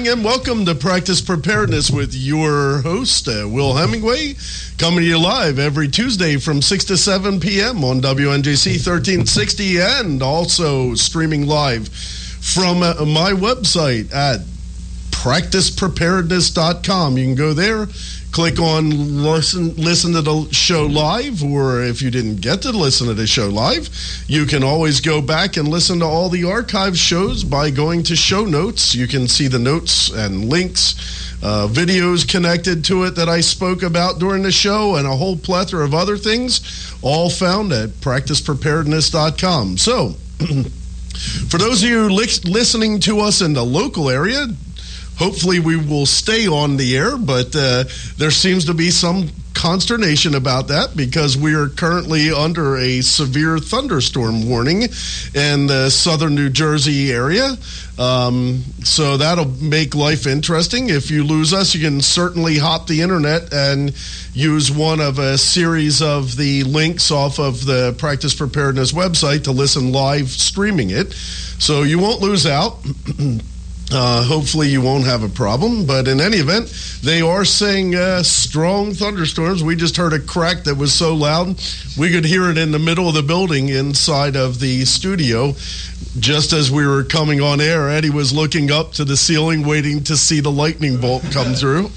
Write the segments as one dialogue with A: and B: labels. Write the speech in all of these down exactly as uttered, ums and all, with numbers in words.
A: and welcome to Practice Preparedness with your host, uh, Will Hemingway, coming to you live every Tuesday from six to seven p.m. on W N J C thirteen sixty and also streaming live from uh, my website at practice preparedness dot com. You can go there, click on listen listen to the show live, or if you didn't get to listen to the show live, you can always go back and listen to all the archive shows by going to show notes. You can see the notes and links, uh, videos connected to it that I spoke about during the show, and a whole plethora of other things, all found at practice preparedness dot com. So, for those of you li- listening to us in the local area, hopefully we will stay on the air, but uh, there seems to be some consternation about that because we are currently under a severe thunderstorm warning in the southern New Jersey area. Um, so that'll make life interesting. If you lose us, you can certainly hop the internet and use one of a series of the links off of the Practice Preparedness website to listen live streaming it. So you won't lose out. Uh, hopefully you won't have a problem, but in any event, they are saying uh, strong thunderstorms. We just heard a crack that was so loud we could hear it in the middle of the building inside of the studio. Just as we were coming on air, Eddie was looking up to the ceiling waiting to see the lightning bolt come through.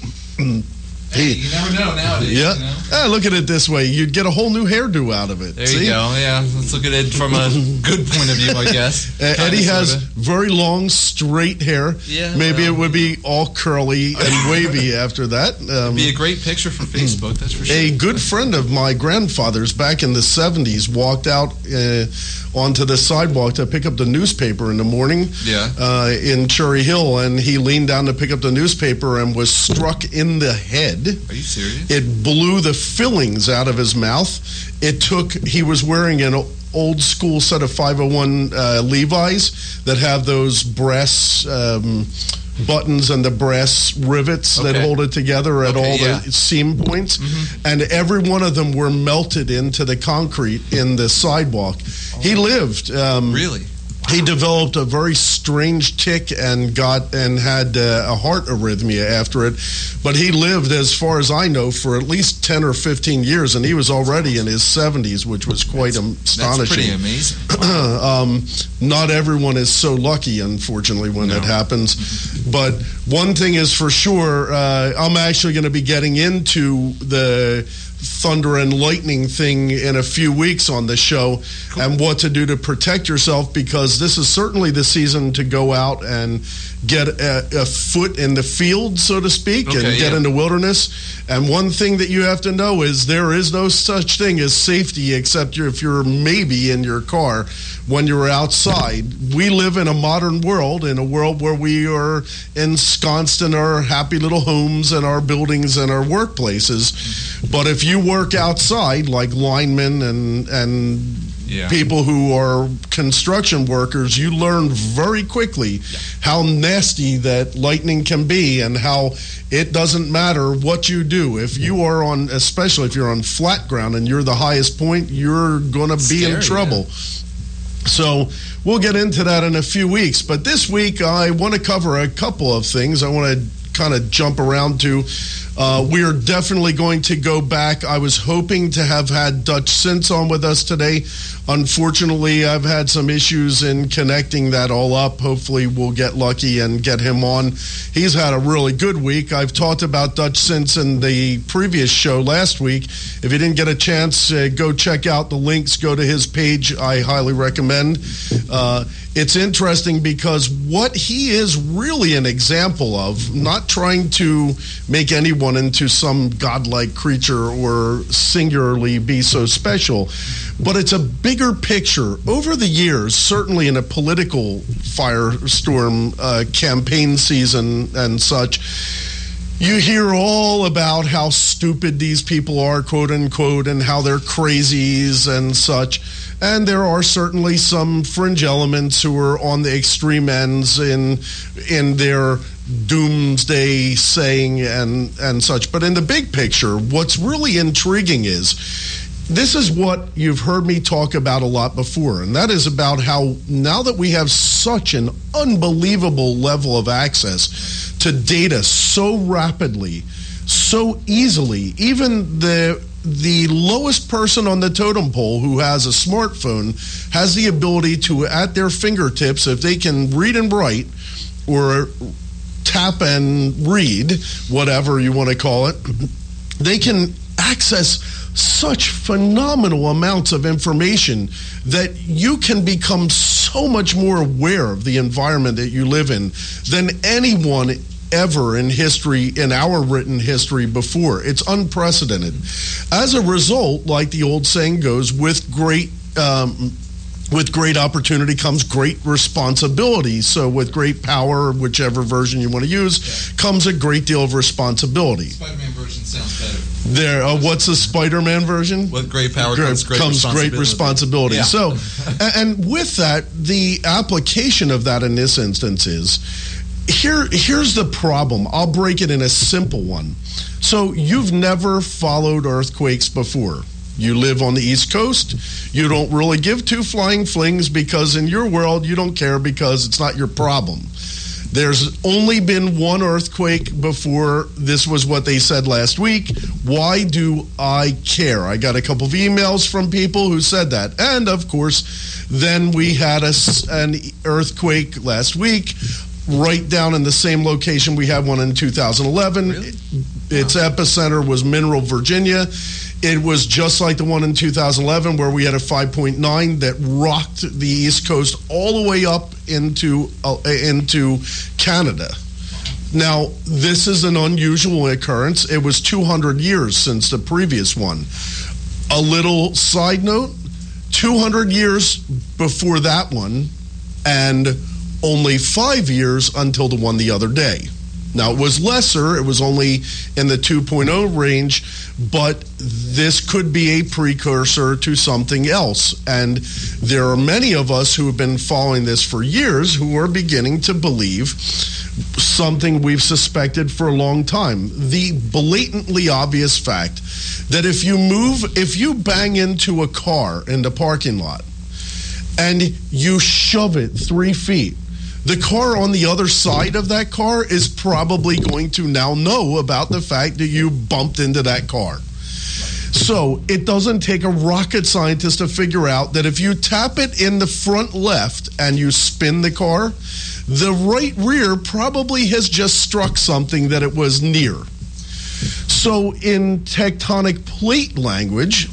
B: Hey, you never know nowadays.
A: Yeah.
B: You know?
A: Ah, look at it this way. You'd get a whole new hairdo out of it.
B: There
A: See?
B: you go. Yeah. Let's look at it from a good point of view, I guess.
A: Uh, Eddie
B: Kinda,
A: has
B: sorta.
A: very long, straight hair.
B: Yeah,
A: Maybe
B: well,
A: it would be all curly and wavy after that. Um,
B: be a great picture for Facebook, that's for sure.
A: A good friend of my grandfather's back in the seventies walked out uh, onto the sidewalk to pick up the newspaper in the morning
B: Yeah.
A: uh, in Cherry Hill, and he leaned down to pick up the newspaper and was struck in the head.
B: Are you serious?
A: It blew the fillings out of his mouth. It took, he was wearing an old school set of five oh one uh, Levi's that have those brass um, buttons and the brass rivets that
B: Okay.
A: hold it together at
B: Okay,
A: all
B: yeah.
A: the seam points.
B: Mm-hmm.
A: And every one of them were melted into the concrete in the sidewalk. Oh. He lived. Um,
B: Really?
A: He developed a very strange tic and got and had uh, a heart arrhythmia after it. But he lived, as far as I know, for at least ten or fifteen years, and he was already in his seventies, which was quite
B: That's
A: astonishing.
B: pretty amazing. Wow.
A: um, not everyone is so lucky, unfortunately, when
B: No.
A: it happens. But one thing is for sure, uh, I'm actually going to be getting into the thunder and lightning thing in a few weeks on the show, cool. And what to do to protect yourself, because this is certainly the season to go out and get a, a foot in the field, so to speak,
B: Okay,
A: and get
B: yeah.
A: in the wilderness. And one thing that you have to know is there is no such thing as safety except if you're maybe in your car when you're outside. We live in a modern world, in a world where we are ensconced in our happy little homes and our buildings and our workplaces. But if you work outside, like linemen and and
B: Yeah.
A: people who are construction workers, you learn very quickly yeah. how nasty that lightning can be and how it doesn't matter what you do. If you are on, especially if you're on flat ground and you're the highest point, you're going to be in trouble. Yeah. So we'll get into that in a few weeks. But this week, I want to cover a couple of things. I want to kind of jump around to. Uh, we are definitely going to go back. I was hoping to have had Dutch Sintz on with us today. Unfortunately, I've had some issues in connecting that all up. Hopefully, we'll get lucky and get him on. He's had a really good week. I've talked about Dutch Sintz in the previous show last week. If you didn't get a chance, uh, go check out the links. Go to his page. I highly recommend. Uh, it's interesting because what he is really an example of, not trying to make anyone into some godlike creature or singularly be so special, but it's a bigger picture. Over the years, certainly in a political firestorm uh, campaign season and such, you hear all about how stupid these people are, quote unquote, and how they're crazies and such. And there are certainly some fringe elements who are on the extreme ends in in their doomsday saying and, and such. But in the big picture, what's really intriguing is this is what you've heard me talk about a lot before, and that is about how now that we have such an unbelievable level of access to data so rapidly, so easily, even the the lowest person on the totem pole who has a smartphone has the ability to, at their fingertips, if they can read and write or tap and read, whatever you want to call it, they can access such phenomenal amounts of information that you can become so much more aware of the environment that you live in than anyone ever in history, in our written history before. It's unprecedented. As a result, like the old saying goes, with great um, with great opportunity comes great responsibility. So with great power, whichever version you want to use, yeah. comes a great deal of responsibility.
B: Spider-Man version sounds better.
A: There, uh, what's the Spider-Man version?
B: With great power comes great
A: comes
B: responsibility.
A: Great responsibility.
B: Yeah.
A: So, and with that, the application of that in this instance is, here. here's the problem. I'll break it in a simple one. So you've never followed earthquakes before. You live on the East Coast. You don't really give two flying flings because in your world you don't care because it's not your problem. There's only been one earthquake before. This was what they said last week. Why do I care? I got a couple of emails from people who said that. And, of course, then we had a, an earthquake last week right down in the same location we had one in two thousand eleven.
B: Really?
A: Its wow. epicenter was Mineral, Virginia. It was just like the one in two thousand eleven where we had a five point nine that rocked the East Coast all the way up into uh, into Canada. Now, this is an unusual occurrence. It was two hundred years since the previous one. A little side note, two hundred years before that one, and only five years until the one the other day. Now, it was lesser. It was only in the two point oh range, but this could be a precursor to something else. And there are many of us who have been following this for years who are beginning to believe something we've suspected for a long time. The blatantly obvious fact that if you move, if you bang into a car in the parking lot and you shove it three feet, the car on the other side of that car is probably going to now know about the fact that you bumped into that car. So it doesn't take a rocket scientist to figure out that if you tap it in the front left and you spin the car, the right rear probably has just struck something that it was near. So in tectonic plate language,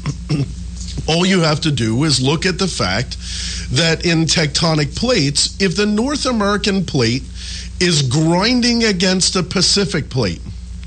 A: all you have to do is look at the fact that in tectonic plates, if the North American plate is grinding against the Pacific plate,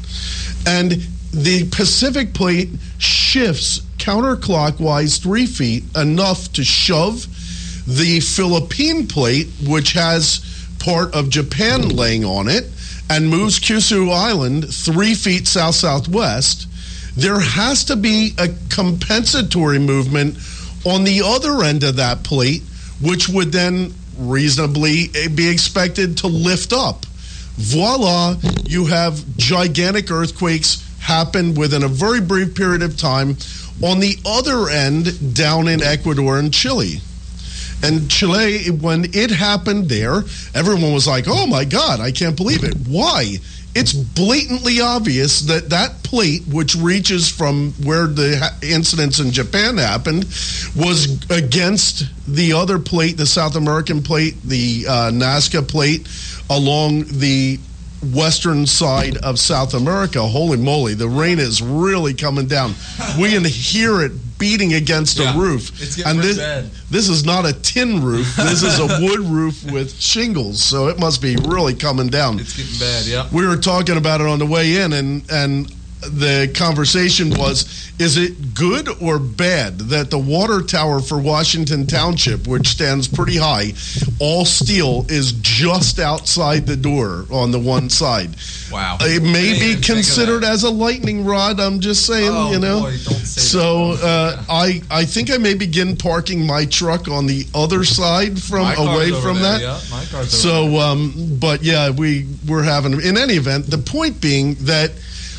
A: and the Pacific plate shifts counterclockwise three feet enough to shove the Philippine plate, which has part of Japan laying on it, and moves Kyushu Island three feet south-southwest, there has to be a compensatory movement on the other end of that plate, which would then reasonably be expected to lift up. Voila, you have gigantic earthquakes happen within a very brief period of time on the other end down in Ecuador and Chile. And Chile, when it happened there, everyone was like, oh my God, I can't believe it. Why? It's blatantly obvious that that plate, which reaches from where the ha- incidents in Japan happened, was against the other plate, the South American plate, the uh, Nazca plate, along the western side of South America. Holy moly, the rain is really coming down. We can hear it beating against
B: yeah,
A: a roof.
B: It's getting
A: and this,
B: bad.
A: This is not a tin roof. This is a wood roof with shingles, so it must be really coming down.
B: It's getting bad, yeah.
A: We were talking about it on the way in, and and the conversation was, is it good or bad that the water tower for Washington Township, which stands pretty high, all steel, is just outside the door on the one side?
B: Wow.
A: It may be considered as a lightning rod, I'm just saying,
B: oh,
A: you know.
B: Boy, don't say
A: so
B: that.
A: Uh, I, I think I may begin parking my truck on the other side from
B: my
A: away
B: car's
A: from
B: over
A: that.
B: there, yeah. My car's
A: so, um, but yeah, we, we're having, in any event, the point being that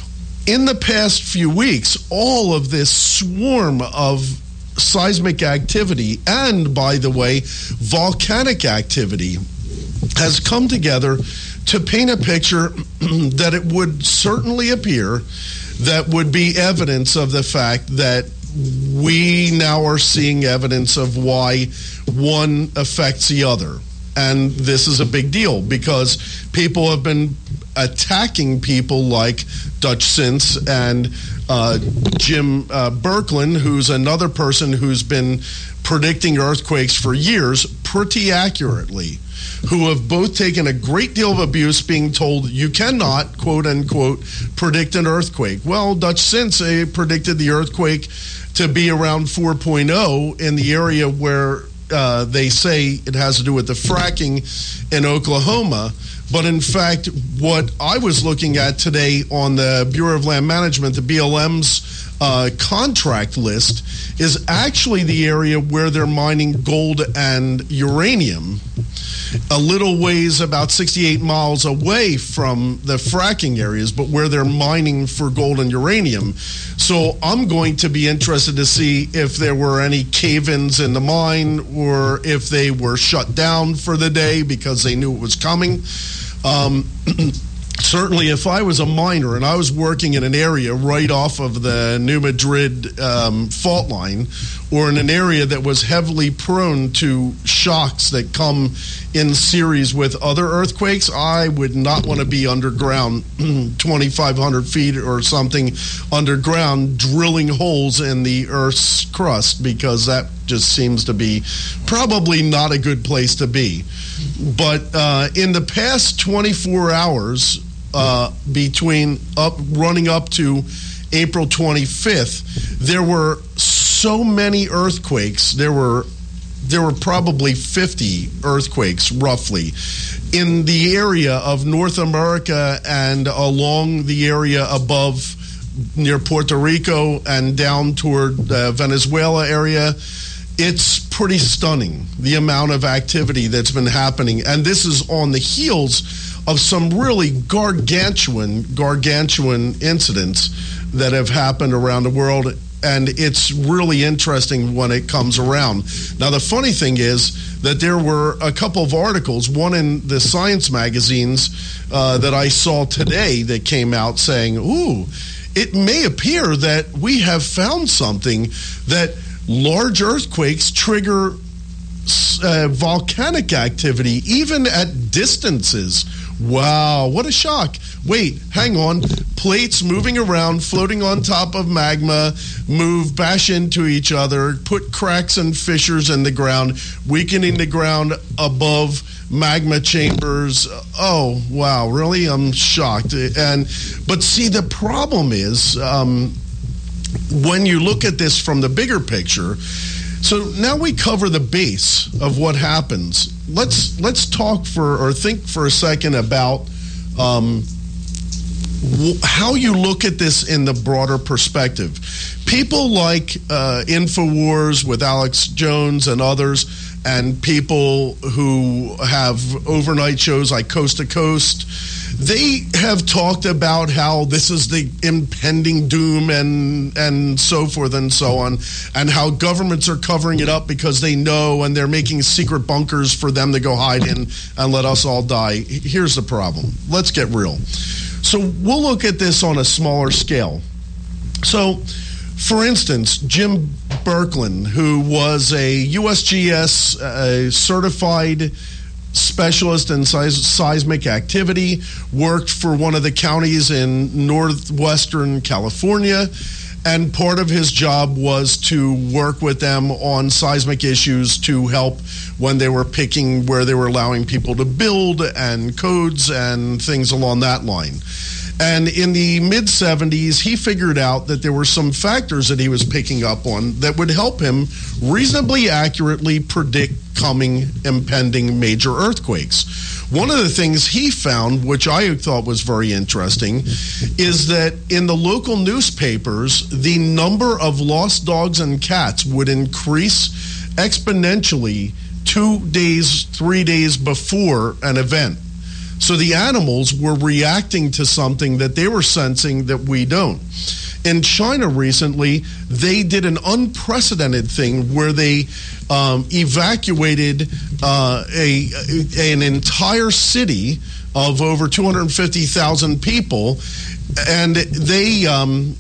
A: in the past few weeks, all of this swarm of seismic activity and, by the way, volcanic activity has come together to paint a picture that it would certainly appear that would be evidence of the fact that we now are seeing evidence of why one affects the other. And this is a big deal because people have been attacking people like Dutch Sins and uh, Jim uh, Birkeland, who's another person who's been predicting earthquakes for years pretty accurately, who have both taken a great deal of abuse being told you cannot, quote unquote, predict an earthquake. Well, Dutch Sins uh, predicted the earthquake to be around four point oh in the area where uh, they say it has to do with the fracking in Oklahoma. But in fact, what I was looking at today on the Bureau of Land Management, the B L M's uh, contract list, is actually the area where they're mining gold and uranium, a little ways about sixty-eight miles away from the fracking areas, but where they're mining for gold and uranium. So I'm going to be interested to see if there were any cave-ins in the mine or if they were shut down for the day because they knew it was coming. Um, certainly, if I was a miner and I was working in an area right off of the New Madrid um, fault line, or in an area that was heavily prone to shocks that come in series with other earthquakes, I would not want to be underground, twenty-five hundred feet or something underground, drilling holes in the Earth's crust, because that just seems to be probably not a good place to be. But uh, in the past twenty-four hours, uh, between up running up to April twenty-fifth, there were so many earthquakes. There were there were probably fifty earthquakes, roughly, in the area of North America and along the area above near Puerto Rico and down toward the Venezuela area. It's pretty stunning, the amount of activity that's been happening. And this is on the heels of some really gargantuan, gargantuan incidents that have happened around the world. And it's really interesting when it comes around. Now, the funny thing is that there were a couple of articles, one in the science magazines uh, that I saw today that came out saying, ooh, it may appear that we have found something that large earthquakes trigger uh, volcanic activity, even at distances. Wow, what a shock. Wait, hang on. Plates moving around, floating on top of magma, move, bash into each other, put cracks and fissures in the ground, weakening the ground above magma chambers. Oh, wow, really? I'm shocked. And but see, the problem is, um, when you look at this from the bigger picture, so now we cover the base of what happens. Let's let's talk for or think for a second about um, w- how you look at this in the broader perspective. People like uh, InfoWars with Alex Jones and others, and people who have overnight shows like Coast to Coast, they have talked about how this is the impending doom and and so forth and so on, and how governments are covering it up because they know, and they're making secret bunkers for them to go hide in and let us all die. Here's the problem. Let's get real. So we'll look at this on a smaller scale. So, for instance, Jim Birkeland, who was a U S G S uh, certified specialist in seismic activity, worked for one of the counties in northwestern California, and part of his job was to work with them on seismic issues to help when they were picking where they were allowing people to build and codes and things along that line. And in the mid seventies, he figured out that there were some factors that he was picking up on that would help him reasonably accurately predict coming impending major earthquakes. One of the things he found, which I thought was very interesting, is that in the local newspapers, the number of lost dogs and cats would increase exponentially two days, three days before an event. So the animals were reacting to something that they were sensing that we don't. In China recently, they did an unprecedented thing where they um, evacuated uh, a, a an entire city of over two hundred fifty thousand people, and they um,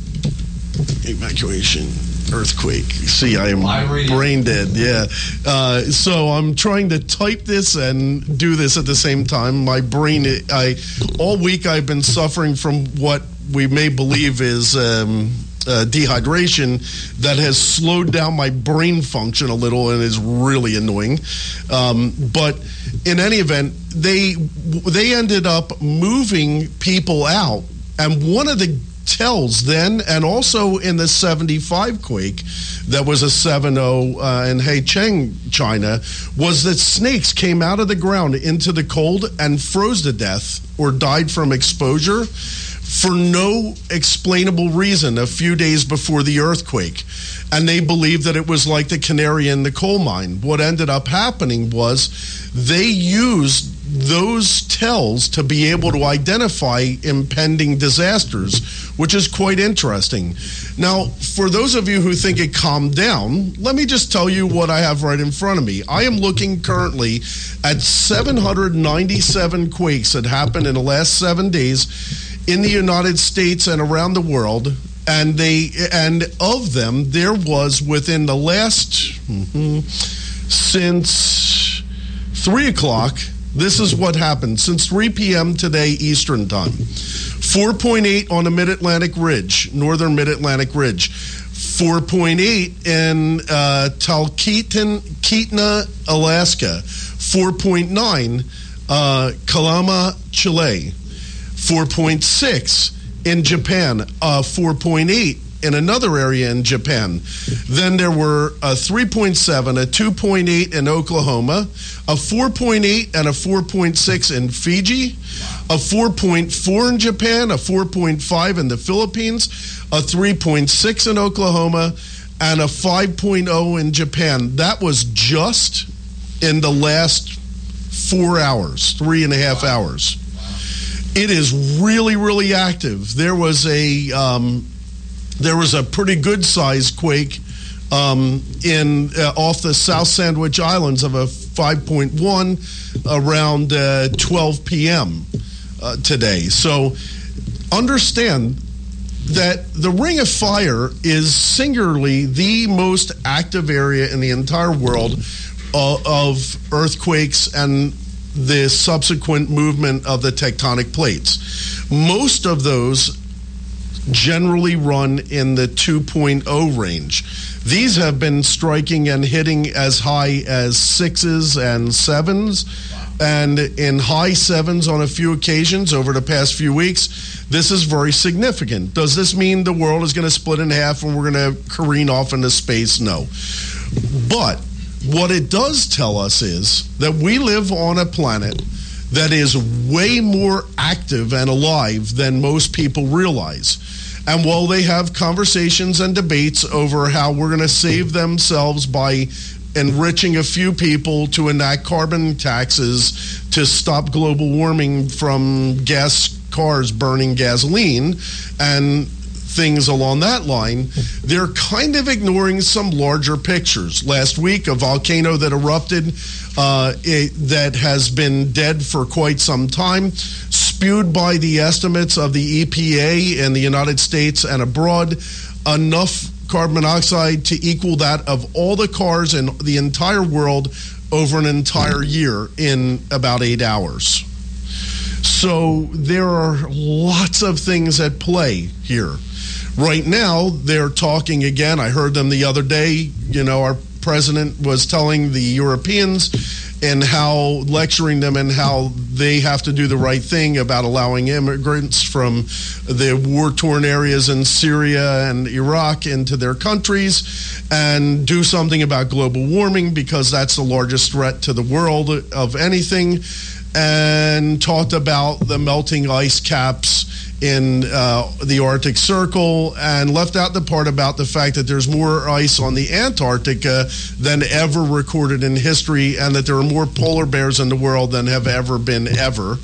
A: evacuation. Earthquake. See, I am brain dead. Yeah. Uh, so I'm trying to type this and do this at the same time. My brain, I all week I've been suffering from what we may believe is um, uh, dehydration that has slowed down my brain function a little and is really annoying. Um, but in any event, they they ended up moving people out, and one of the tells then, and also in the seventy-five quake that was a seven oh uh, in Haicheng, China, was that snakes came out of the ground into the cold and froze to death or died from exposure for no explainable reason a few days before the earthquake. And they believed that it was like the canary in the coal mine. What ended up happening was they used those tells to be able to identify impending disasters, which is quite interesting. Now, for those of you who think it calmed down, let me just tell you what I have right in front of me. I am looking currently at seven hundred ninety-seven quakes that happened in the last seven days in the United States and around the world. And they, and of them, there was within the last, mm-hmm, since three o'clock, this is what happened. Since three p.m. today Eastern Time, four point eight on the Mid-Atlantic Ridge, northern Mid-Atlantic Ridge, four point eight in uh, Talkeetna, Keetna, Alaska, four point nine uh, Calama, Chile, four point six in Japan, uh, four point eight in another area in Japan. Then there were a three point seven, a two point eight in Oklahoma, a four point eight and a four point six in Fiji, a four point four in Japan, a four point five in the Philippines, a three point six in Oklahoma, and a five point oh in Japan. That was just in the last four hours, three and a half hours. It is really, really active. There was a um, there was a pretty good sized quake um, in uh, off the South Sandwich Islands of a five point one around uh, twelve p.m. Uh, today. So understand that the Ring of Fire is singularly the most active area in the entire world uh, of earthquakes and the subsequent movement of the tectonic plates. Most of those generally run in the two point oh range. These have been striking and hitting as high as sixes and sevens, and in high sevens on a few occasions over the past few weeks. This is very significant. Does this mean the world is going to split in half and we're going to careen off into space? No. But what it does tell us is that we live on a planet that is way more active and alive than most people realize. And while they have conversations and debates over how we're going to save themselves by enriching a few people to enact carbon taxes to stop global warming from gas cars burning gasoline and things along that line, they're kind of ignoring some larger pictures. Last week, a volcano that erupted uh, it, that has been dead for quite some time, spewed by the estimates of the E P A in the United States and abroad, enough carbon monoxide to equal that of all the cars in the entire world over an entire year in about eight hours. So there are lots of things at play here. Right now, they're talking again. I heard them the other day. You know, our president was telling the Europeans and how, lecturing them and how they have to do the right thing about allowing immigrants from the war-torn areas in Syria and Iraq into their countries and do something about global warming because that's the largest threat to the world of anything. and talked about the melting ice caps in uh, the Arctic Circle, and left out the part about the fact that there's more ice on the Antarctica than ever recorded in history, and that there are more polar bears in the world than have ever been ever.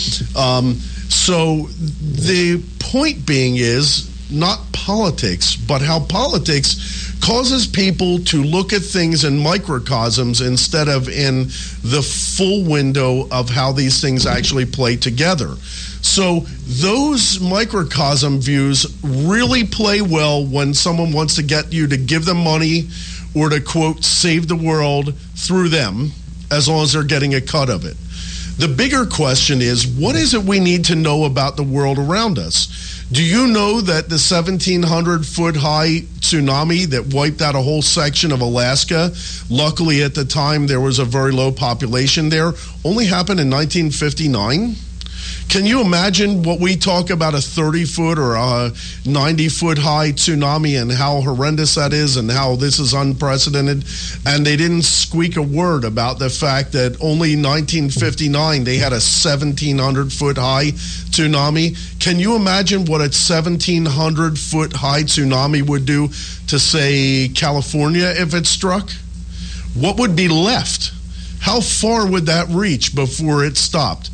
A: Um, so the point being is not politics, but how politics causes people to look at things in microcosms instead of in the full window of how these things actually play together. So those microcosm views really play well when someone wants to get you to give them money or to, quote, save the world through them, as long as they're getting a cut of it. The bigger question is, what is it we need to know about the world around us? Do you know that the seventeen hundred foot high tsunami that wiped out a whole section of Alaska, luckily at the time there was a very low population there, only happened in nineteen fifty-nine? Can you imagine what we talk about, a thirty foot or a ninety foot high tsunami, and how horrendous that is and how this is unprecedented? And they didn't squeak a word about the fact that only nineteen fifty-nine they had a seventeen hundred foot high tsunami. Can you imagine what a seventeen hundred foot high tsunami would do to, say, California if it struck? What would be left? How far would that reach before it stopped?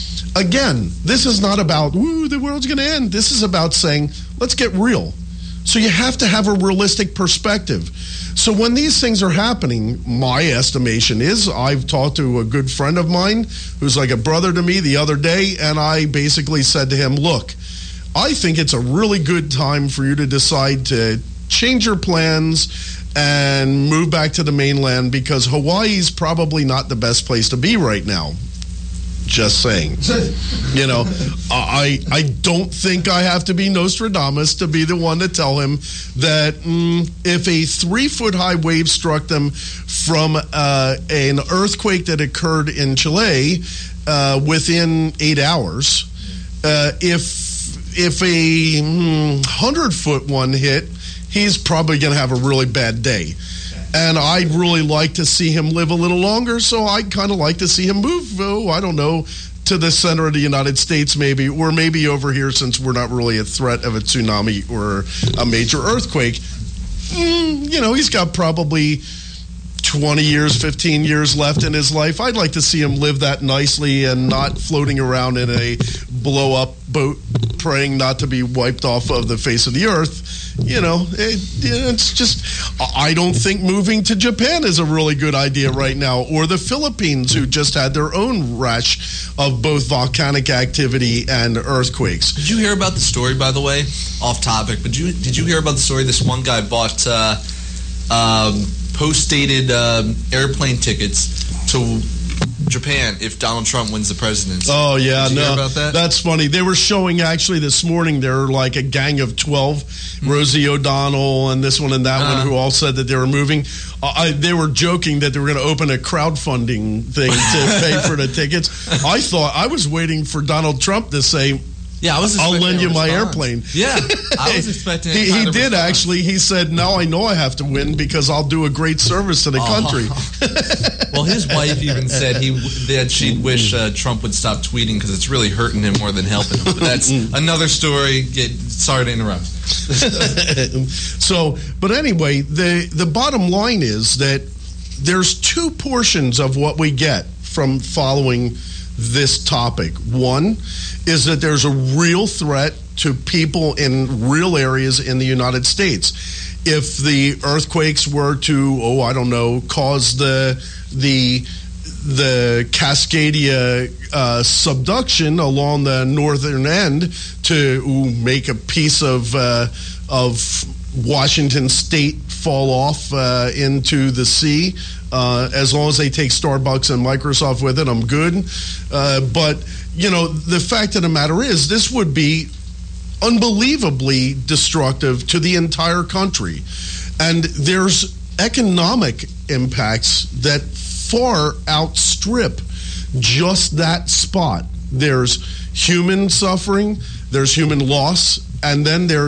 A: Again, this is not about, ooh, the world's going to end. This is about saying, let's get real. So you have to have a realistic perspective. So when these things are happening, my estimation is, I've talked to a good friend of mine who's like a brother to me the other day, and I basically said to him, look, I think it's a really good time for you to decide to change your plans and move back to the mainland, because Hawaii's probably not the best place to be right now. Just saying. You know, I I don't think I have to be Nostradamus to be the one to tell him that mm, if a three-foot-high wave struck them from uh, an earthquake that occurred in Chile uh, within eight hours, uh, if if a mm, hundred-foot one hit, he's probably going to have a really bad day. And I'd really like to see him live a little longer, so I'd kind of like to see him move, oh, I don't know, to the center of the United States maybe, or maybe over here, since we're not really a threat of a tsunami or a major earthquake. Mm, you know, he's got probably twenty years, fifteen years left in his life. I'd like to see him live that nicely and not floating around in a blow-up boat praying not to be wiped off of the face of the earth. You know, it, it's just, I don't think moving to Japan is a really good idea right now, or the Philippines, who just had their own rash of both volcanic activity and earthquakes.
B: Did you hear about the story, by the way? Off topic, but you, did you hear about the story? This one guy bought uh, um, post-dated um, airplane tickets to Japan if Donald Trump wins the presidency.
A: Oh, yeah,
B: Did you
A: no.
B: hear about that?
A: That's funny. They were showing, actually, this morning, there were like a gang of twelve, mm-hmm. Rosie O'Donnell and this one and that uh-huh. one, who all said that they were moving. Uh, I, they were joking that they were going to open a crowdfunding thing to pay for the tickets. I thought, I was waiting for Donald Trump to say,
B: Yeah, I was
A: I'll lend you my airplane.
B: Yeah, I was expecting.
A: he he did response. Actually. He said, "Now I know I have to win because I'll do a great service to the oh. country."
B: Well, his wife even said he that she'd wish uh, Trump would stop tweeting because it's really hurting him more than helping him. But that's another story. Get, sorry to interrupt.
A: So, but anyway, the the bottom line is that there's two portions of what we get from following this topic. One is that there's a real threat to people in real areas in the United States. If the earthquakes were to, oh, I don't know, cause the the the Cascadia uh, subduction along the northern end to ooh, make a piece of uh, of Washington State fall off uh, into the sea. Uh, as long as they take Starbucks and Microsoft with it, I'm good. Uh, but, you know, the fact of the matter is this would be unbelievably destructive to the entire country. And there's economic impacts that far outstrip just that spot. There's human suffering, there's human loss, and then there's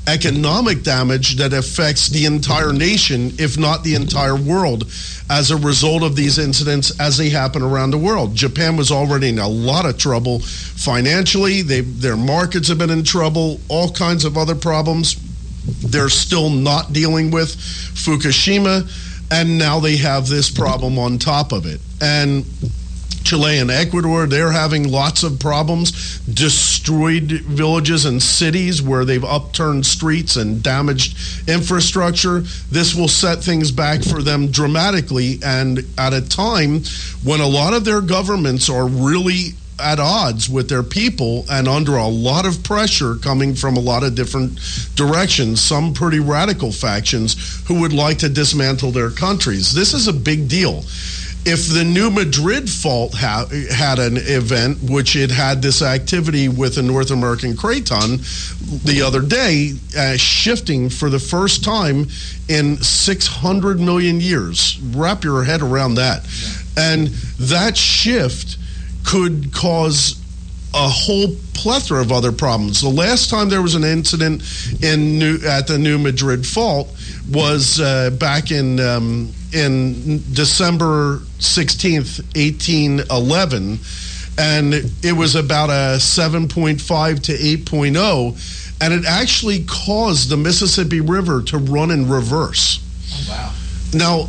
A: economic damage that affects the entire nation, if not the entire world, as a result of these incidents as they happen around the world. Japan was already in a lot of trouble financially. They, their markets have been in trouble, all kinds of other problems. They're still not dealing with Fukushima, and now they have this problem on top of it. And Chile and Ecuador, they're having lots of problems, destroyed villages and cities where they've upturned streets and damaged infrastructure. This will set things back for them dramatically, and at a time when a lot of their governments are really at odds with their people and under a lot of pressure coming from a lot of different directions, some pretty radical factions who would like to dismantle their countries. This is a big deal. If the New Madrid fault ha- had an event, which it had this activity with a North American craton the other day, uh, shifting for the first time in six hundred million years. Wrap your head around that. Yeah. And that shift could cause a whole plethora of other problems. The last time there was an incident in New, at the New Madrid fault was uh, back in um, in December sixteenth, eighteen eleven, and it was about a seven point five to eight point oh, and it actually caused the Mississippi River to run in reverse.
B: Oh, wow.
A: Now,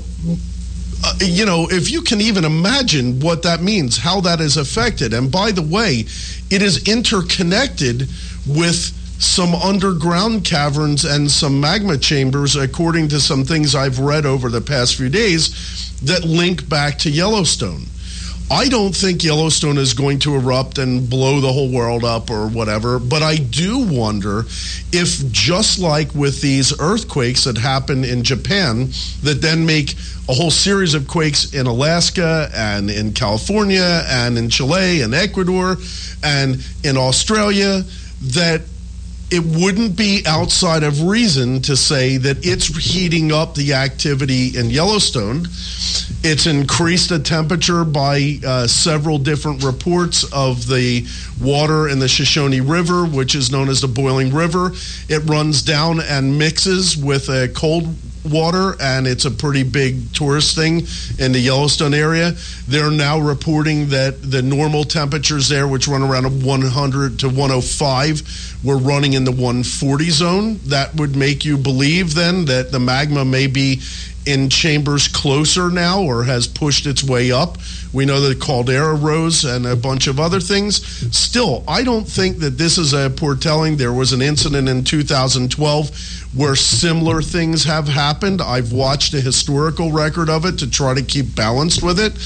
A: Uh, you know, if you can even imagine what that means, how that is affected. And by the way, it is interconnected with some underground caverns and some magma chambers, according to some things I've read over the past few days, that link back to Yellowstone. I don't think Yellowstone is going to erupt and blow the whole world up or whatever, but I do wonder if, just like with these earthquakes that happen in Japan, that then make a whole series of quakes in Alaska and in California and in Chile and Ecuador and in Australia, that it wouldn't be outside of reason to say that it's heating up the activity in Yellowstone. It's increased the temperature by uh, several different reports of the water in the Shoshone River, which is known as the Boiling River. It runs down and mixes with a cold water, and it's a pretty big tourist thing in the Yellowstone area. They're now reporting that the normal temperatures there, which run around one hundred to one oh five, we're running in the one forty zone. That would make you believe then that the magma may be in chambers closer now or has pushed its way up. We know that caldera rose and a bunch of other things. Still, I don't think that this is a foretelling. There was an incident in two thousand twelve where similar things have happened. I've watched a historical record of it to try to keep balanced with it.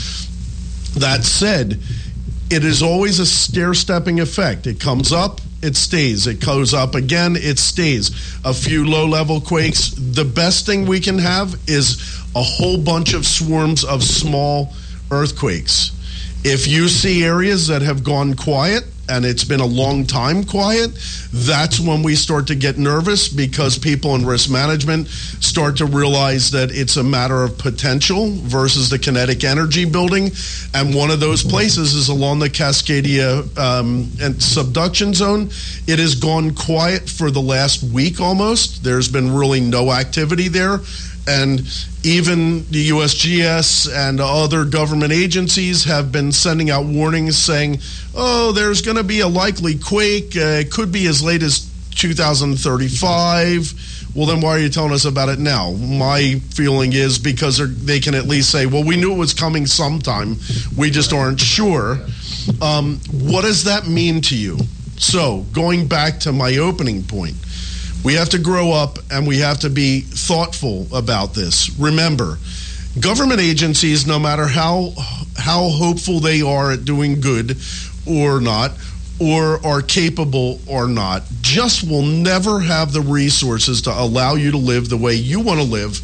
A: That said, it is always a stair-stepping effect. It comes up, it stays. It goes up again, it stays. A few low-level quakes. The best thing we can have is a whole bunch of swarms of small earthquakes. If you see areas that have gone quiet, and it's been a long time quiet, that's when we start to get nervous, because people in risk management start to realize that it's a matter of potential versus the kinetic energy building. And one of those places is along the Cascadia um, and subduction zone. It has gone quiet for the last week almost. There's been really no activity there. And even the U S G S and other government agencies have been sending out warnings saying, oh, there's going to be a likely quake. Uh, it could be as late as two thousand thirty-five. Well, then why are you telling us about it now? My feeling is because they can at least say, well, we knew it was coming sometime. We just aren't sure. Um, what does that mean to you? So going back to my opening point, we have to grow up and we have to be thoughtful about this. Remember, government agencies, no matter how how hopeful they are at doing good or not, or are capable or not, just will never have the resources to allow you to live the way you want to live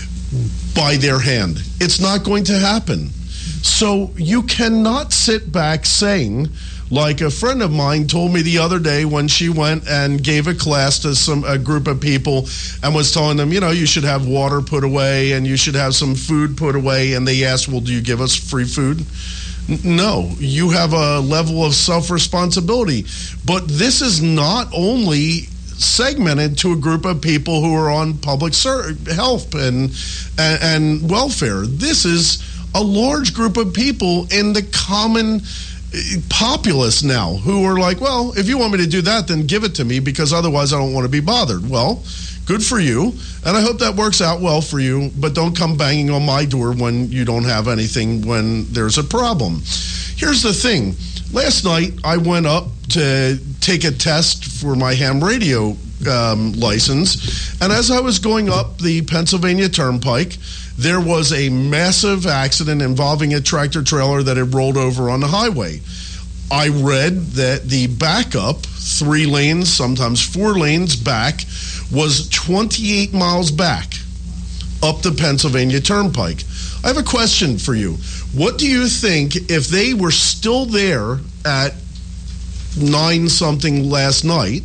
A: by their hand. It's not going to happen. So you cannot sit back saying, like a friend of mine told me the other day when she went and gave a class to some a group of people and was telling them, you know, you should have water put away and you should have some food put away. And they asked, well, do you give us free food? N- no, you have a level of self-responsibility. But this is not only segmented to a group of people who are on public ser- health and, and and welfare. This is a large group of people in the common populace now who are like, well, if you want me to do that, then give it to me, because otherwise I don't want to be bothered. Well, good for you, and I hope that works out well for you, but don't come banging on my door when you don't have anything, when there's a problem. Here's the thing. Last night, I went up to take a test for my ham radio um, license, and as I was going up the Pennsylvania Turnpike, there was a massive accident involving a tractor trailer that had rolled over on the highway. I read that the backup, three lanes, sometimes four lanes back, was twenty-eight miles back up the Pennsylvania Turnpike. I have a question for you. What do you think, if they were still there at nine something last night,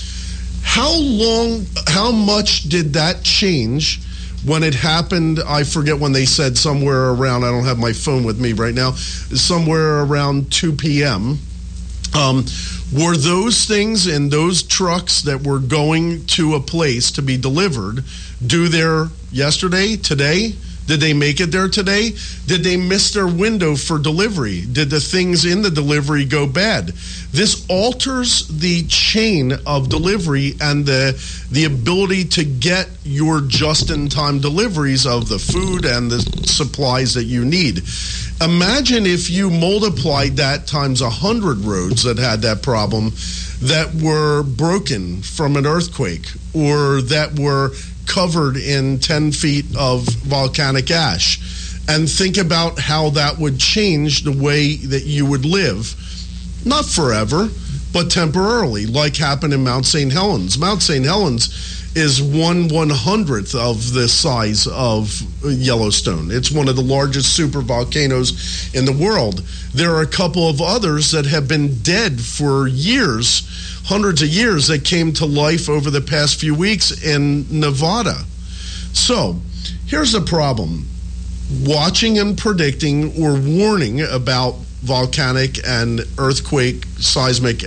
A: how long, how much did that change when it happened? I forget when they said, somewhere around, I don't have my phone with me right now, somewhere around two p.m. Um, were those things in those trucks that were going to a place to be delivered due there yesterday, today? Did they make it there today? Did they miss their window for delivery? Did the things in the delivery go bad? This alters the chain of delivery and the the ability to get your just-in-time deliveries of the food and the supplies that you need. Imagine if you multiplied that times one hundred roads that had that problem, that were broken from an earthquake, or that were covered in ten feet of volcanic ash, and think about how that would change the way that you would live. Not forever, but temporarily, like happened in Mount Saint Helens. Mount Saint Helens is one one-hundredth of the size of Yellowstone. It's one of the largest super volcanoes in the world. There are a couple of others that have been dead for years, hundreds of years, that came to life over the past few weeks in Nevada. So, here's the problem. Watching and predicting or warning about volcanic and earthquake seismic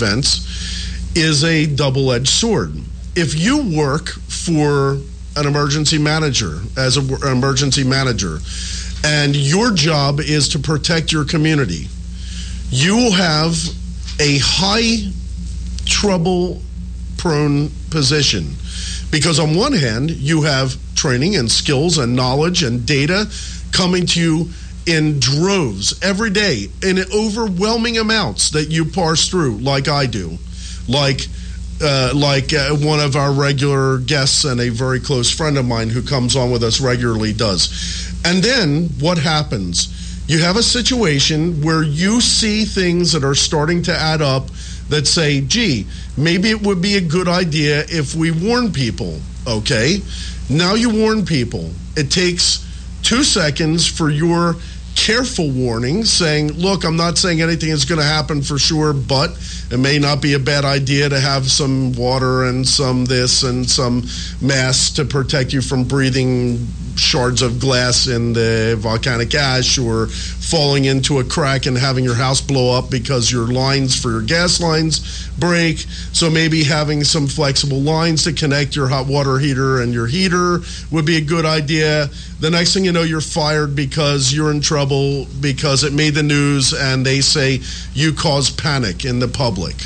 A: events is a double-edged sword. If you work for an emergency manager, as an emergency manager, and your job is to protect your community, you will have a high trouble-prone position. Because on one hand, you have training and skills and knowledge and data coming to you in droves every day, in overwhelming amounts that you parse through, like I do, like uh, like uh, one of our regular guests and a very close friend of mine who comes on with us regularly does. And then what happens? You have a situation where you see things that are starting to add up that say, gee, maybe it would be a good idea if we warn people. Okay, now you warn people. It takes two seconds for your careful warning saying, look, I'm not saying anything is going to happen for sure, but it may not be a bad idea to have some water and some this and some masks to protect you from breathing shards of glass in the volcanic ash, or falling into a crack and having your house blow up because your lines for your gas lines break. So maybe having some flexible lines to connect your hot water heater and your heater would be a good idea. The next thing you know, you're fired because you're in trouble because it made the news and they say you caused panic in the public.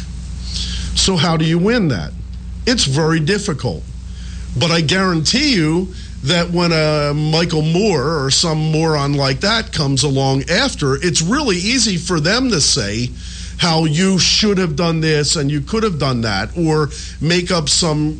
A: So how do you win that? It's very difficult. But I guarantee you that when a Michael Moore or some moron like that comes along after, it's really easy for them to say how you should have done this and you could have done that, or make up some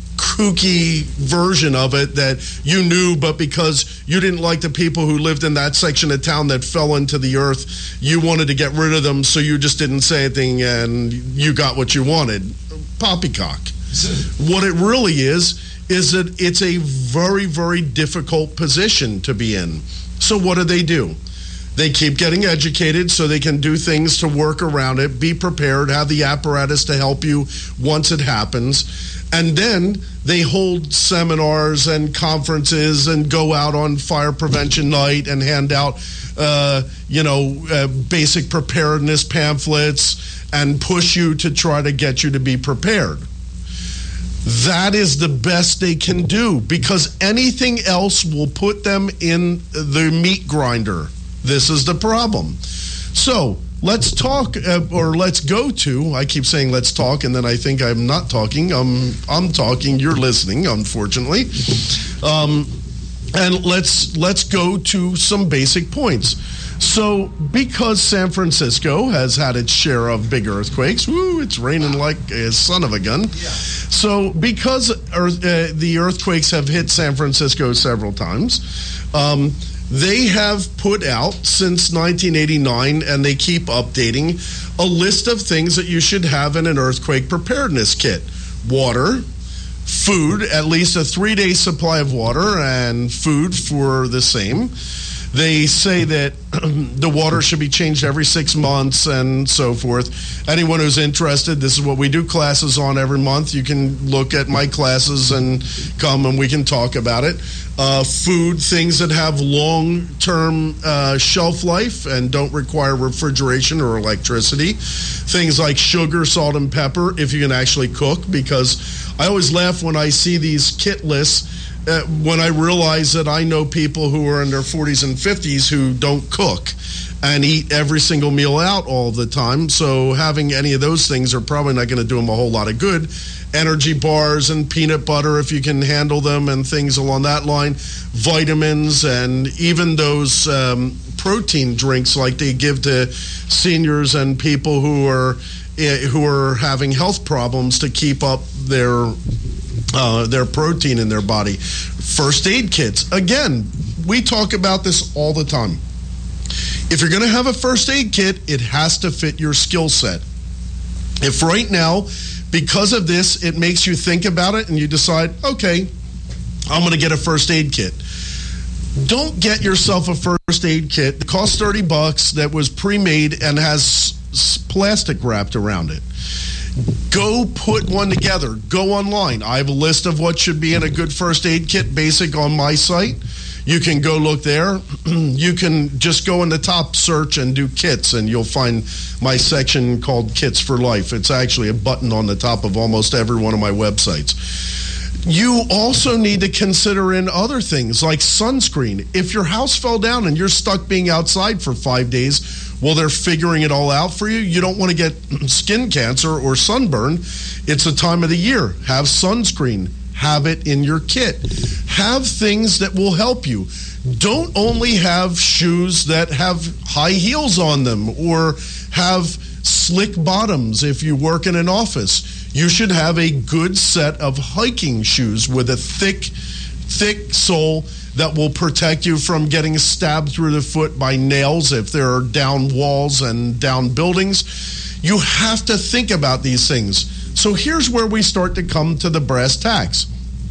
A: kooky version of it that you knew, but because you didn't like the people who lived in that section of town that fell into the earth, you wanted to get rid of them, so you just didn't say anything and you got what you wanted. Poppycock. What it really is, is that it's a very, very difficult position to be in. So what do they do? They keep getting educated so they can do things to work around it, be prepared, have the apparatus to help you once it happens. And then they hold seminars and conferences and go out on fire prevention night and hand out, uh, you know, uh, basic preparedness pamphlets and push you to try to get you to be prepared. That is the best they can do, because anything else will put them in the meat grinder. This is the problem. So let's talk, uh, or let's go to, I keep saying let's talk, and then I think I'm not talking. I'm, I'm talking, you're listening, unfortunately. Um, and let's let's go to some basic points. So because San Francisco has had its share of big earthquakes, woo, it's raining like a son of a gun. Yeah. So because earth, uh, the earthquakes have hit San Francisco several times, um, they have put out since nineteen eighty-nine, and they keep updating, a list of things that you should have in an earthquake preparedness kit. Water, food, at least a three-day supply of water, and food for the same. They say that the water should be changed every six months and so forth. Anyone who's interested, this is what we do classes on every month. You can look at my classes and come and we can talk about it. Uh, food, things that have long-term uh, shelf life and don't require refrigeration or electricity. Things like sugar, salt, and pepper, if you can actually cook, because I always laugh when I see these kit lists. Uh, when I realize that I know people who are in their forties and fifties who don't cook and eat every single meal out all the time. So having any of those things are probably not going to do them a whole lot of good. Energy bars and peanut butter, if you can handle them, and things along that line. Vitamins, and even those um, protein drinks like they give to seniors and people who are uh, who are having health problems to keep up their Uh, their protein in their body. First aid kits. Again, we talk about this all the time. If you're going to have a first aid kit, it has to fit your skill set. If right now, because of this, it makes you think about it and you decide, okay, I'm going to get a first aid kit. Don't get yourself a first aid kit. It costs thirty bucks, that was pre-made and has s- plastic wrapped around it. Go put one together. Go online. I have a list of what should be in a good first aid kit, basic, on my site. You can go look there. You can just go in the top search and do kits, and you'll find my section called Kits for Life. It's actually a button on the top of almost every one of my websites. You also need to consider in other things like sunscreen. If your house fell down and you're stuck being outside for five days, well, they're figuring it all out for you. You don't want to get skin cancer or sunburn. It's the time of the year. Have sunscreen. Have it in your kit. Have things that will help you. Don't only have shoes that have high heels on them or have slick bottoms if you work in an office. You should have a good set of hiking shoes with a thick, thick sole that will protect you from getting stabbed through the foot by nails if there are down walls and down buildings. You have to think about these things. So here's where we start to come to the brass tacks.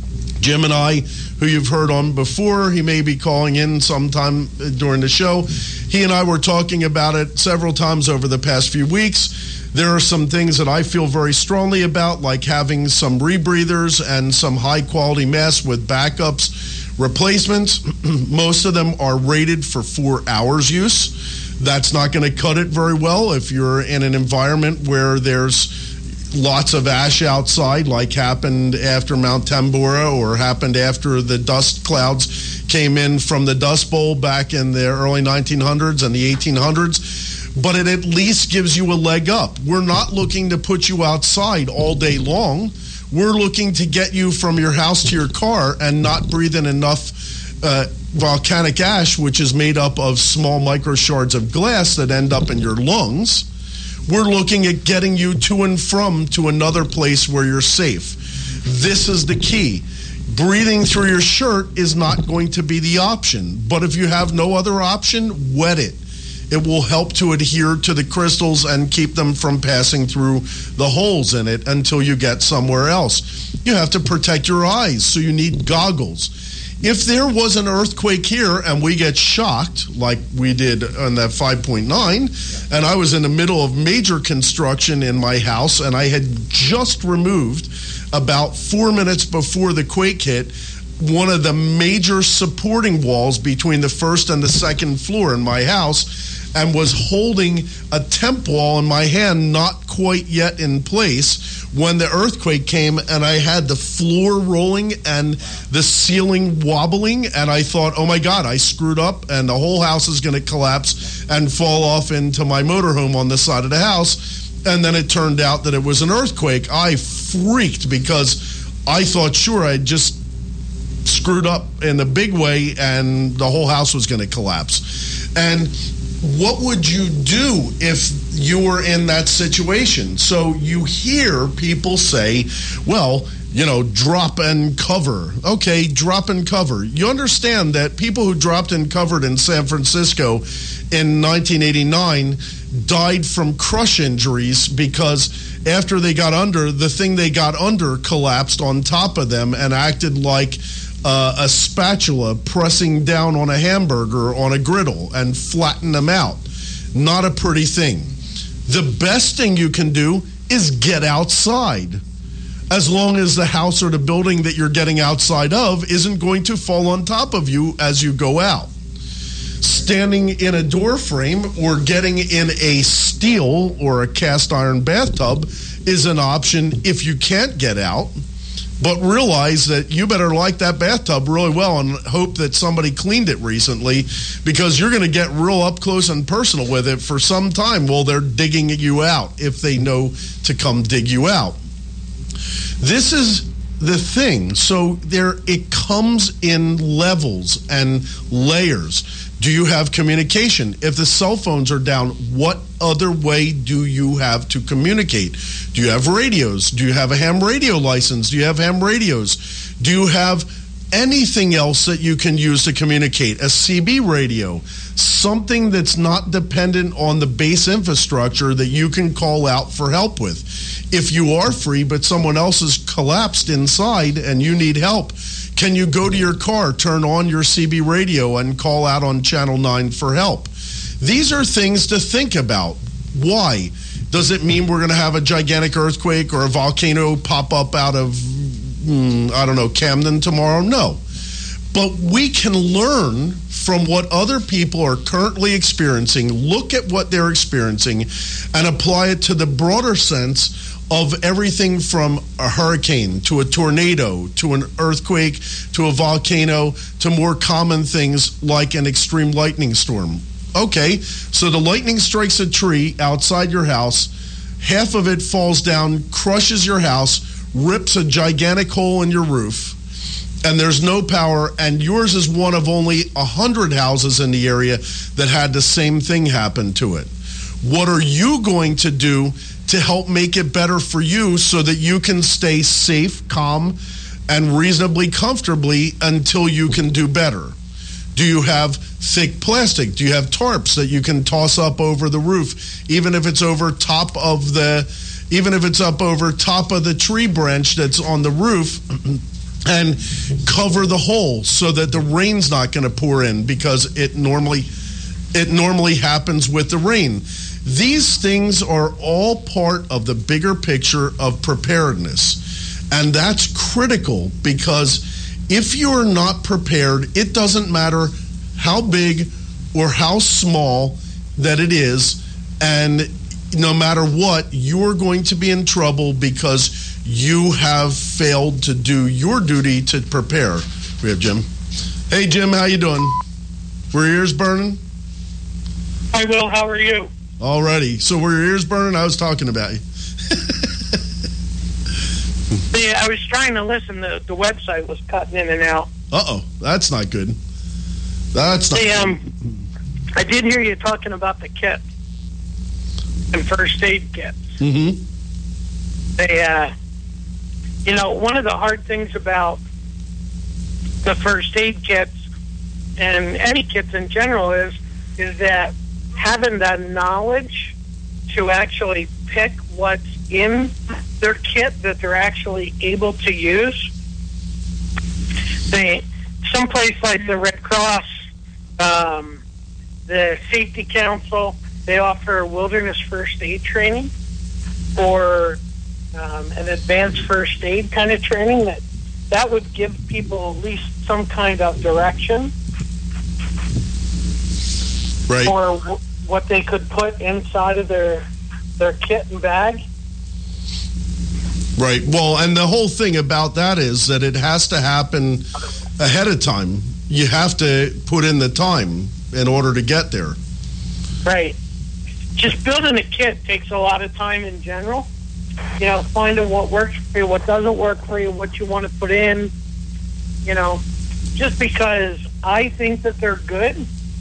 A: Jim and I, who you've heard on before, he may be calling in sometime during the show. He and I were talking about it several times over the past few weeks. There are some things that I feel very strongly about, like having some rebreathers and some high-quality masks with backups, replacements. Most of them are rated for four hours use. That's not going to cut it very well if you're in an environment where there's lots of ash outside, like happened after Mount Tambora or happened after the dust clouds came in from the Dust Bowl back in the early nineteen hundreds and the eighteen hundreds. But it at least gives you a leg up. We're not looking to put you outside all day long. We're looking to get you from your house to your car and not breathe in enough uh, volcanic ash, which is made up of small micro shards of glass that end up in your lungs. We're looking at getting you to and from to another place where you're safe. This is the key. Breathing through your shirt is not going to be the option. But if you have no other option, wet it. It will help to adhere to the crystals and keep them from passing through the holes in it until you get somewhere else. You have to protect your eyes, so you need goggles. If there was an earthquake here and we get shocked, like we did on that five point nine, and I was in the middle of major construction in my house, and I had just removed, about four minutes before the quake hit, one of the major supporting walls between the first and the second floor in my house, and was holding a temp wall in my hand, not quite yet in place, when the earthquake came and I had the floor rolling and the ceiling wobbling, and I thought, oh my God, I screwed up and the whole house is going to collapse and fall off into my motorhome on the side of the house. And then it turned out that it was an earthquake. I freaked because I thought, sure, I just screwed up in a big way and the whole house was going to collapse. And what would you do if you were in that situation? So you hear people say, well, you know, drop and cover. Okay, drop and cover. You understand that people who dropped and covered in San Francisco in nineteen eighty-nine died from crush injuries because after they got under, the thing they got under collapsed on top of them and acted like uh, a spatula pressing down on a hamburger on a griddle and flattened them out. Not a pretty thing. The best thing you can do is get outside, as long as the house or the building that you're getting outside of isn't going to fall on top of you as you go out. Standing in a door frame or getting in a steel or a cast iron bathtub is an option if you can't get out. But realize that you better like that bathtub really well and hope that somebody cleaned it recently, because you're going to get real up close and personal with it for some time while they're digging you out, if they know to come dig you out. This is the thing. So there, it comes in levels and layers. Do you have communication? If the cell phones are down, what other way do you have to communicate? Do you have radios? Do you have a ham radio license? Do you have ham radios? Do you have anything else that you can use to communicate? A C B radio, something that's not dependent on the base infrastructure that you can call out for help with. If you are free, but someone else has collapsed inside and you need help, can you go to your car, turn on your C B radio, and call out on Channel nine for help? These are things to think about. Why? Does it mean we're going to have a gigantic earthquake or a volcano pop up out of, mm, I don't know, Camden tomorrow? No. But we can learn from what other people are currently experiencing, look at what they're experiencing, and apply it to the broader sense of everything from a hurricane to a tornado to an earthquake to a volcano to more common things like an extreme lightning storm. Okay, so the lightning strikes a tree outside your house, half of it falls down, crushes your house, rips a gigantic hole in your roof, and there's no power, and yours is one of only one hundred houses in the area that had the same thing happen to it. What are you going to do to help make it better for you so that you can stay safe, calm, and reasonably comfortably until you can do better? Do you have thick plastic? Do you have tarps that you can toss up over the roof, even if it's over top of the, even if it's up over top of the tree branch that's on the roof, and cover the hole so that the rain's not going to pour in, because it normally, it normally happens with the rain. These things are all part of the bigger picture of preparedness, and that's critical, because if you're not prepared, it doesn't matter how big or how small that it is, and no matter what, you're going to be in trouble because you have failed to do your duty to prepare. We have Jim. Hey, Jim, how you doing? Were your ears burning?
C: Hi, Will. How are you?
A: Alrighty. So were your ears burning? I was talking about you.
C: Yeah, I was trying to listen. The, the website was cutting in and out.
A: Uh-oh. That's not good. That's not
C: hey,
A: good.
C: Um, I did hear you talking about the kit and first aid kits.
A: Mm-hmm.
C: They, uh, you know, one of the hard things about the first aid kits and any kits in general is is that having that knowledge to actually pick what's in their kit that they're actually able to use. They, someplace like the Red Cross, um, the Safety Council, they offer wilderness first aid training or um, an advanced first aid kind of training that that would give people at least some kind of direction.
A: Right.
C: Or w- what they could put inside of their their kit and bag.
A: Right. Well, and the whole thing about that is that it has to happen ahead of time. You have to put in the time in order to get there.
C: Right. Just building a kit takes a lot of time in general. You know, finding what works for you, what doesn't work for you, what you want to put in. You know, just because I think that they're good,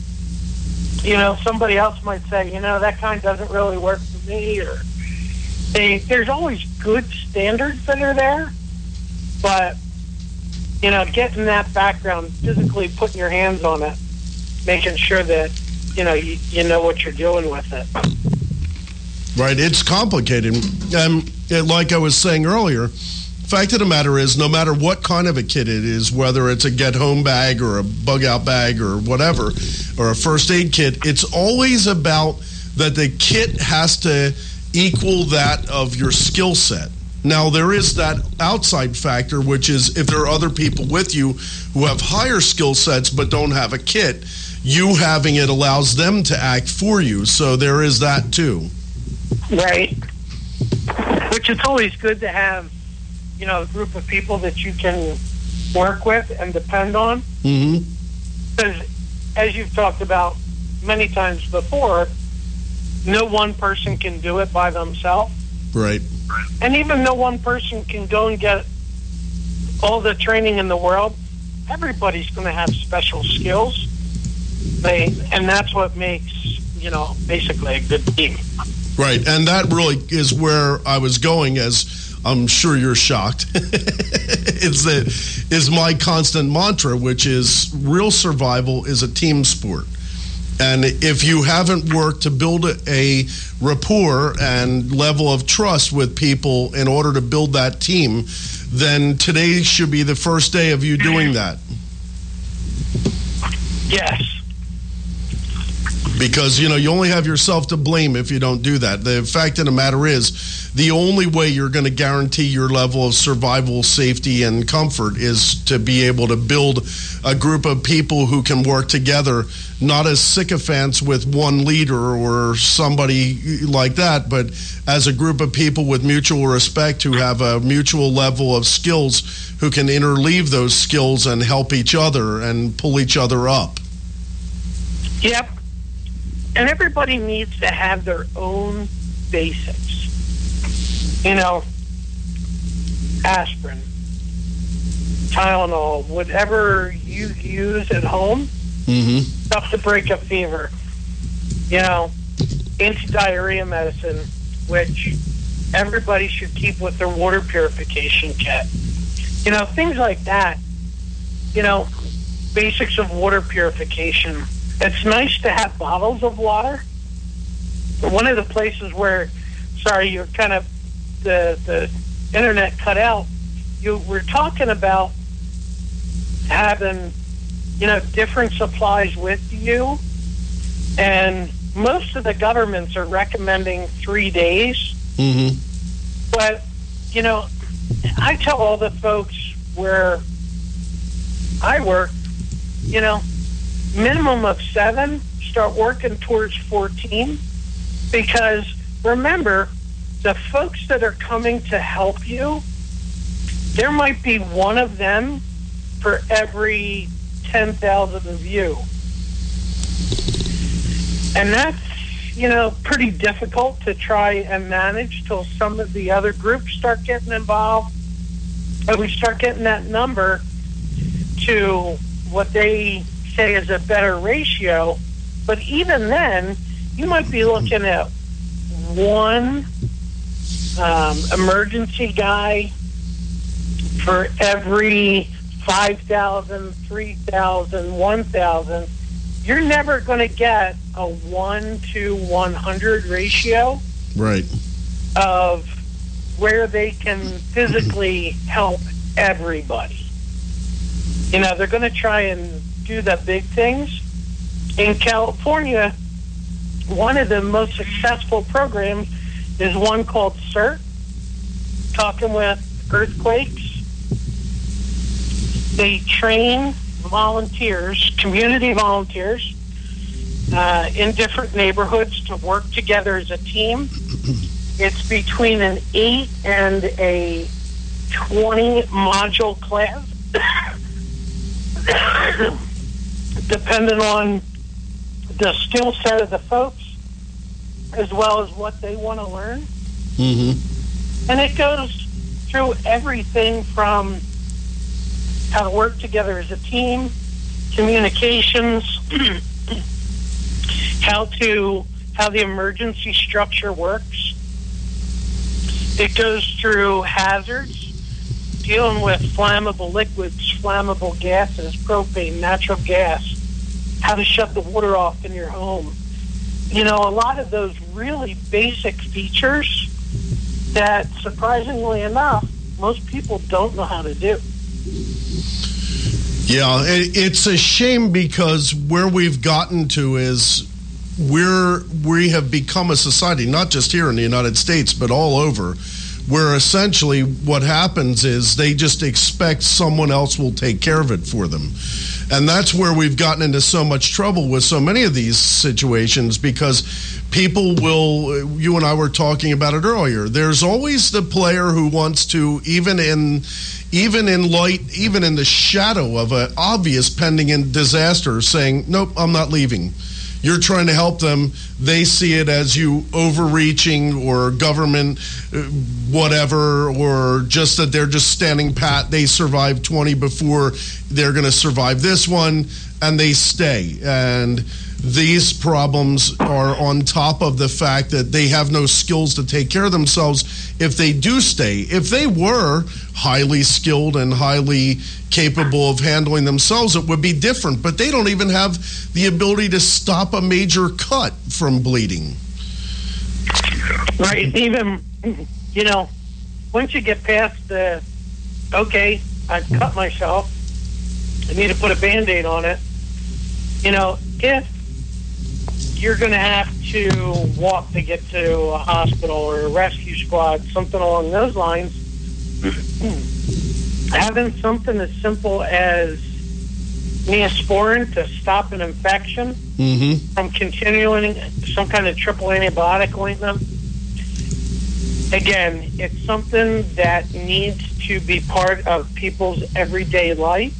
C: you know, somebody else might say, you know, that kind doesn't really work for me. Or they, there's always good standards that are there, but, you know, getting that background, physically putting your hands on it, making sure that, you know, you, you know what you're doing with it.
A: Right, it's complicated. Um, it, like I was saying earlier, fact of the matter is, no matter what kind of a kit it is, whether it's a get-home bag or a bug-out bag or whatever, or a first aid kit, it's always about that the kit has to equal that of your skill set. Now, there is that outside factor, which is if there are other people with you who have higher skill sets but don't have a kit, you having it allows them to act for you. So there is that, too.
C: Right. Which it's always good to have, you know, a group of people that you can work with and depend on.
A: Mm-hmm.
C: Because, as you've talked about many times before, no one person can do it by themselves.
A: Right.
C: And even no one person can go and get all the training in the world. Everybody's going to have special skills. They, and that's what makes, you know, basically a good team.
A: Right, and that really is where I was going, as I'm sure you're shocked. It's the, is my constant mantra, which is real survival is a team sport. And if you haven't worked to build a rapport and level of trust with people in order to build that team, then today should be the first day of you doing that.
C: Yes.
A: Because, you know, you only have yourself to blame if you don't do that. The fact of the matter is, the only way you're going to guarantee your level of survival, safety, and comfort is to be able to build a group of people who can work together, not as sycophants with one leader or somebody like that, but as a group of people with mutual respect who have a mutual level of skills who can interleave those skills and help each other and pull each other up.
C: Yep. And everybody needs to have their own basics. You know, aspirin, Tylenol, whatever you use at home,
A: mm-hmm.
C: stuff to break a fever. You know, anti-diarrhea medicine, which everybody should keep with their water purification kit. You know, things like that. You know, basics of water purification. It's nice to have bottles of water. One of the places where, sorry, you're kind of, the, the internet cut out, you were talking about having, you know, different supplies with you. And most of the governments are recommending three days.
A: Mm-hmm.
C: But, you know, I tell all the folks where I work, you know, minimum of seven, start working towards fourteen, because remember, the folks that are coming to help you, there might be one of them for every ten thousand of you. And that's, you know, pretty difficult to try and manage till some of the other groups start getting involved, and we start getting that number to what they say is a better ratio. But even then, you might be looking at one um, emergency guy for every five thousand, three thousand, one thousand. You're never going to get a one to one hundred ratio.
A: Right.
C: Of where they can physically help everybody. You know, they're going to try and do the big things. In California, one of the most successful programs is one called CERT, talking with earthquakes. They train volunteers, community volunteers, uh, in different neighborhoods to work together as a team. It's between an eight and a twenty module class, depending on the skill set of the folks, as well as what they want to learn.
A: Mm-hmm.
C: And it goes through everything from how to work together as a team, communications, how to how the emergency structure works. It goes through hazards, dealing with flammable liquids, flammable gases, propane, natural gas, how to shut the water off in your home. You know, a lot of those really basic features that, surprisingly enough, most people don't know how to do.
A: Yeah, it's a shame because where we've gotten to is we're we have become a society, not just here in the United States, but all over, where essentially what happens is they just expect someone else will take care of it for them. And that's where we've gotten into so much trouble with so many of these situations, because people will, you and I were talking about it earlier, there's always the player who wants to, even in even in light, even in the shadow of an obvious pending disaster, saying, nope, I'm not leaving. You're trying to help them. They see it as you overreaching or government whatever, or just that they're just standing pat. They survived twenty before, they're going to survive this one, and they stay. And these problems are on top of the fact that they have no skills to take care of themselves if they do stay. If they were highly skilled and highly capable of handling themselves, it would be different. But they don't even have the ability to stop a major cut from bleeding.
C: Right. Even, you know, once you get past the, okay, I've cut myself, I need to put a Band-Aid on it, you know, if you're going to have to walk to get to a hospital or a rescue squad, something along those lines, having something as simple as Neosporin to stop an infection
A: mm-hmm.
C: from continuing, some kind of triple antibiotic ointment. Again, it's something that needs to be part of people's everyday life.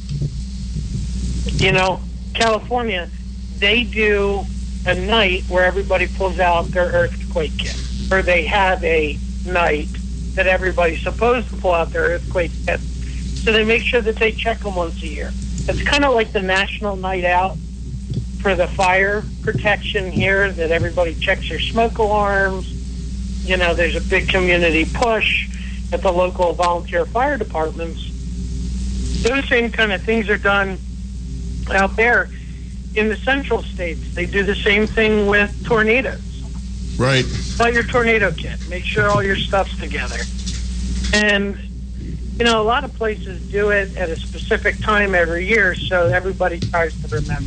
C: You know, California, they do a night where everybody pulls out their earthquake kit, or they have a night that everybody's supposed to pull out their earthquake kit. So they make sure that they check them once a year. It's kind of like the national night out for the fire protection here, that everybody checks their smoke alarms. You know, there's a big community push at the local volunteer fire departments. Those same kind of things are done out there in the central states. They do the same thing with tornadoes.
A: Right.
C: Buy your tornado kit. Make sure all your stuff's together. And, you know, a lot of places do it at a specific time every year, so everybody tries to remember.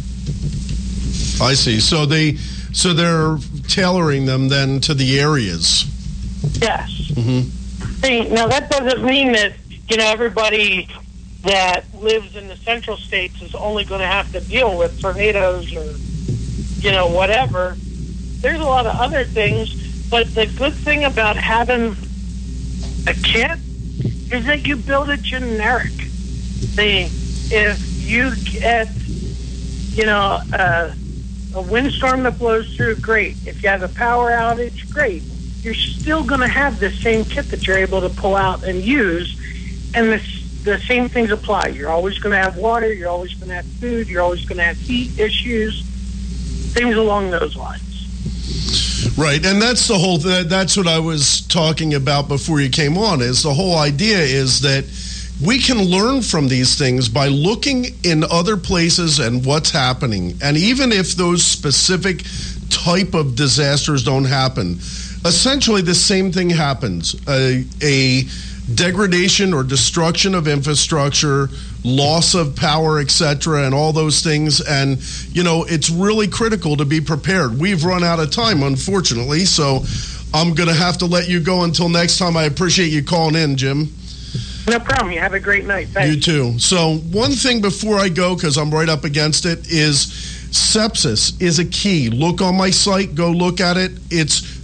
A: I see. So they, so they're tailoring them then to the areas.
C: Yes.
A: Mm-hmm.
C: See, now that doesn't mean that, you know, everybody that lives in the central states is only going to have to deal with tornadoes or, you know, whatever. There's a lot of other things, but the good thing about having a kit is that you build a generic. See, if you get, you know, uh, a windstorm that blows through, great. If you have a power outage, great. You're still going to have the same kit that you're able to pull out and use, and the, the same things apply. You're always going to have water, you're always going to have food, you're always going to have heat issues, things along those lines.
A: Right, and that's the whole, that's what I was talking about before you came on, is the whole idea is that we can learn from these things by looking in other places and what's happening. And even if those specific type of disasters don't happen, essentially the same thing happens. A, a degradation or destruction of infrastructure, loss of power, et cetera, and all those things. And, you know, it's really critical to be prepared. We've run out of time, unfortunately, so I'm going to have to let you go until next time. I appreciate you calling in, Jim.
C: No problem. You have a great night. Thanks.
A: You too. So one thing before I go, because I'm right up against it, is sepsis is a key. Look on my site. Go look at it. It's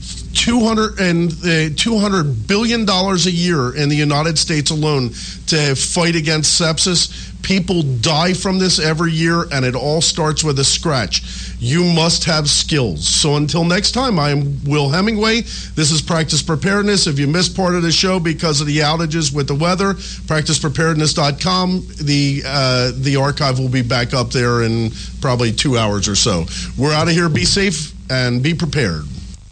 A: two hundred and uh, two hundred billion dollars a year in the United States alone to fight against sepsis. People die from this every year, and it all starts with a scratch. You must have skills. So until next time, I am Will Hemingway. This is Practice Preparedness. If you missed part of the show because of the outages with the weather, practice preparedness dot com. The, uh, the archive will be back up there in probably two hours or so. We're out of here. Be safe and be prepared.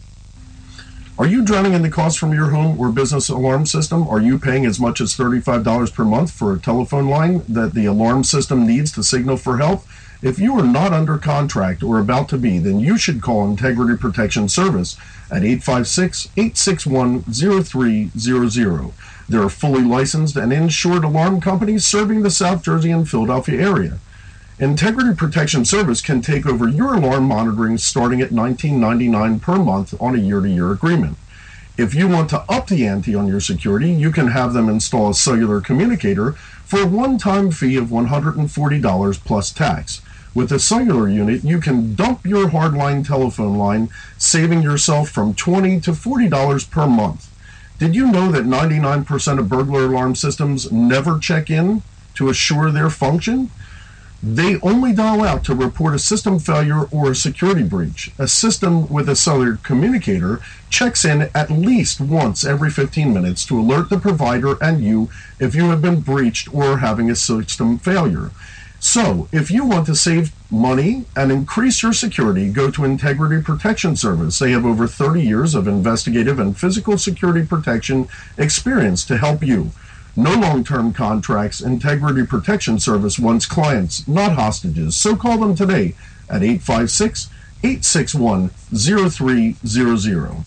D: Are you drowning in the cost from your home or business alarm system? Are you paying as much as thirty-five dollars per month for a telephone line that the alarm system needs to signal for help? If you are not under contract or about to be, then you should call Integrity Protection Service at eight five six, eight six one, zero three zero zero. There are fully licensed and insured alarm companies serving the South Jersey and Philadelphia area. Integrity Protection Service can take over your alarm monitoring starting at nineteen ninety-nine dollars per month on a year-to-year agreement. If you want to up the ante on your security, you can have them install a cellular communicator for a one-time fee of one hundred forty dollars plus tax. With a cellular unit, you can dump your hardline telephone line, saving yourself from twenty to forty dollars per month. Did you know that ninety-nine percent of burglar alarm systems never check in to assure their function? They only dial out to report a system failure or a security breach. A system with a cellular communicator checks in at least once every fifteen minutes to alert the provider and you if you have been breached or having a system failure. So, if you want to save money and increase your security, go to Integrity Protection Service. They have over thirty years of investigative and physical security protection experience to help you. No long-term contracts. Integrity Protection Service wants clients, not hostages. So call them today at eight five six, eight six one, zero three zero zero.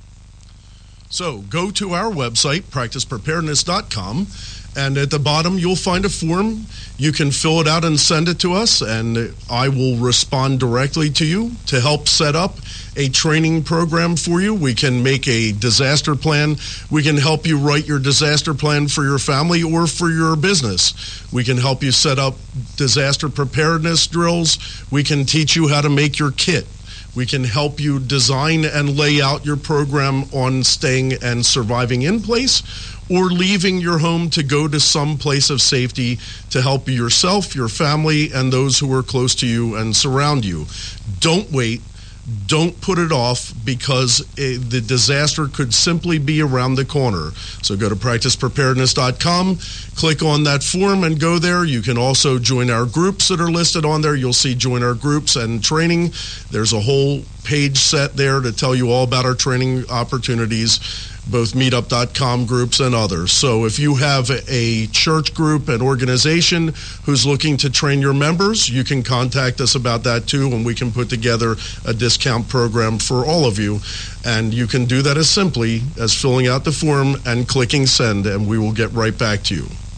A: So go to our website, practice preparedness dot com, and at the bottom you'll find a form. You can fill it out and send it to us, and I will respond directly to you to help set up a training program for you. We can make a disaster plan. We can help you write your disaster plan for your family or for your business. We can help you set up disaster preparedness drills. We can teach you how to make your kit. We can help you design and lay out your program on staying and surviving in place or leaving your home to go to some place of safety to help yourself, your family, and those who are close to you and surround you. Don't wait. Don't put it off, because it, the disaster could simply be around the corner. So go to practice preparedness dot com, click on that form and go there. You can also join our groups that are listed on there. You'll see join our groups and training. There's a whole page set there to tell you all about our training opportunities, both meetup dot com groups and others. So if you have a church group, an organization who's looking to train your members, you can contact us about that too, and we can put together a discount program for all of you. And you can do that as simply as filling out the form and clicking send, and we will get right back to you.